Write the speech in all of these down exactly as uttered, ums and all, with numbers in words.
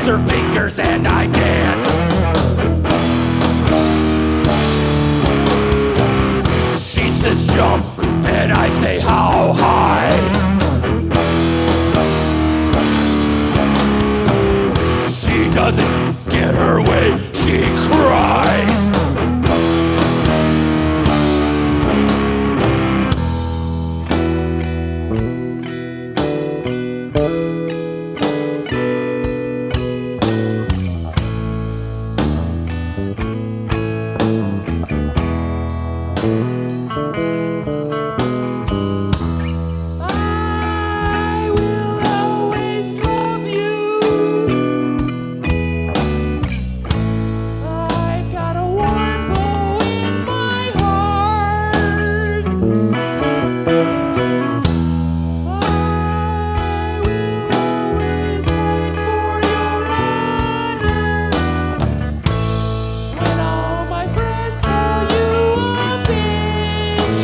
her fingers and I dance. She says jump and I say how high. She doesn't get her way, she cries. I will always love you. I've got a warm glow in my heart. I will always fight for your honor. When all my friends call you a bitch.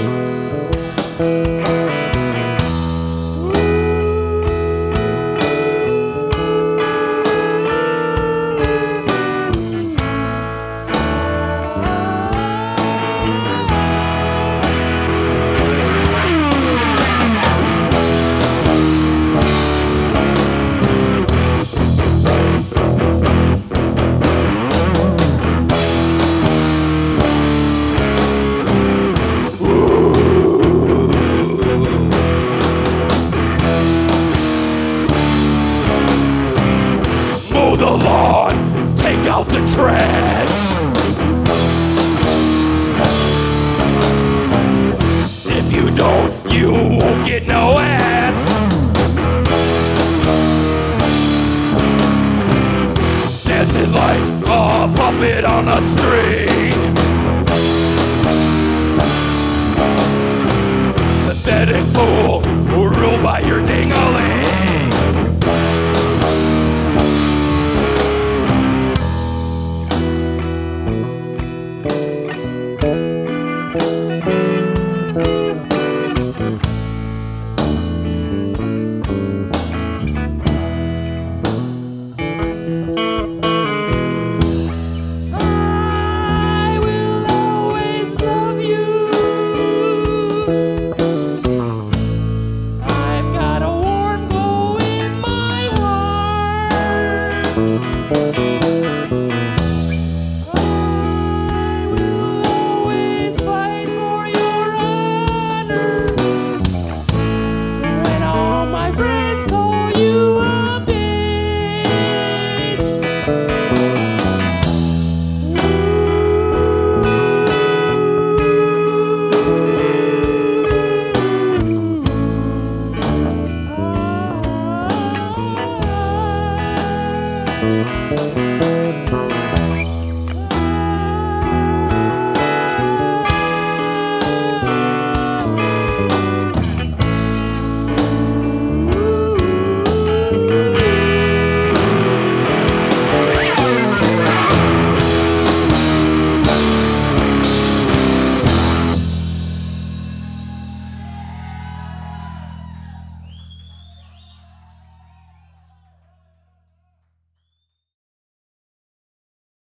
Mow the lawn, take out the trash. If you don't, you won't get no ass. Dancing like a puppet on a string. Pathetic fool, ruled by your ding-a-ling. I will always love you. I've got a warm glow in my heart. I will always fight for your honor. When all my friends call you a bitch. Ah.